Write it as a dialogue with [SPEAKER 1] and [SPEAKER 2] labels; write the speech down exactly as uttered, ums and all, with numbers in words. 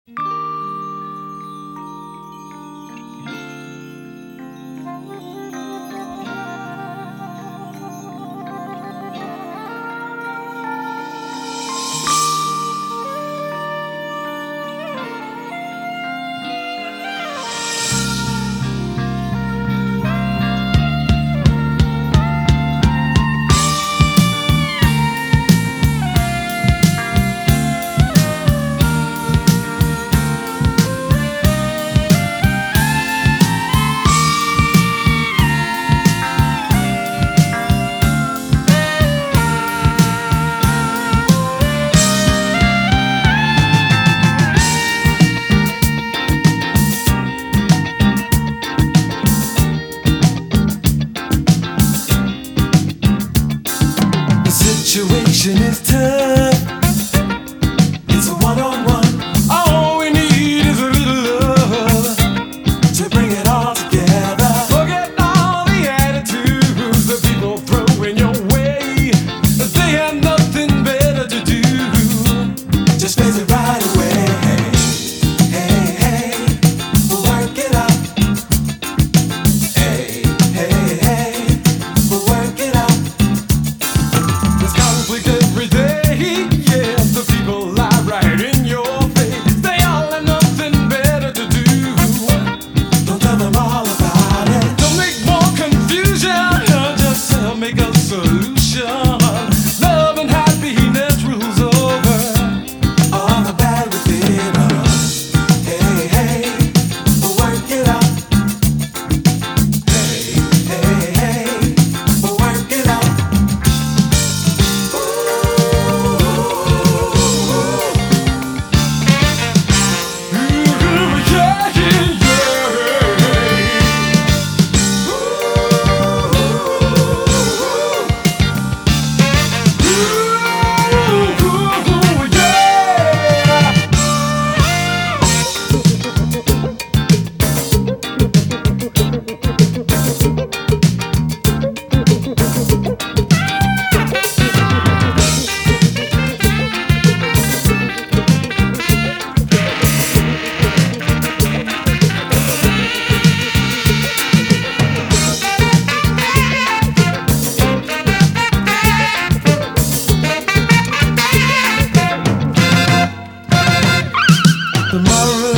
[SPEAKER 1] Situation is tough. It's a one-on-one. All we need is a little love to bring it all together. Forget all the attitudes that people throw in your way. They have nothing better to do. Just face it right away. Hey, hey, we'll work it out. Hey, hey, hey, we'll work it out. There's conflict every day, yeah. The people lie right in your face. They all have nothing better to do. Don't tell them all about it. Don't make more confusion. Just uh, make a solution. Love and happiness rules over all the bad within us. Hey, hey, we'll work it out. Hey, hey, hey, we'll work it out. Tomorrow